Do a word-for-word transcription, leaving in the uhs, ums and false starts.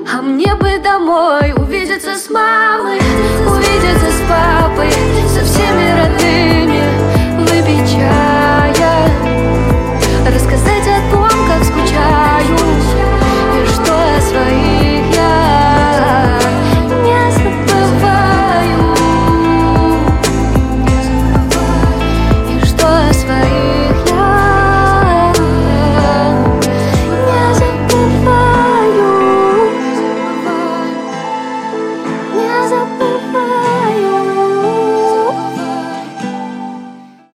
А мне бы домой увидеться с мамой, увидеться с папой, со всеми родными, выпить чай.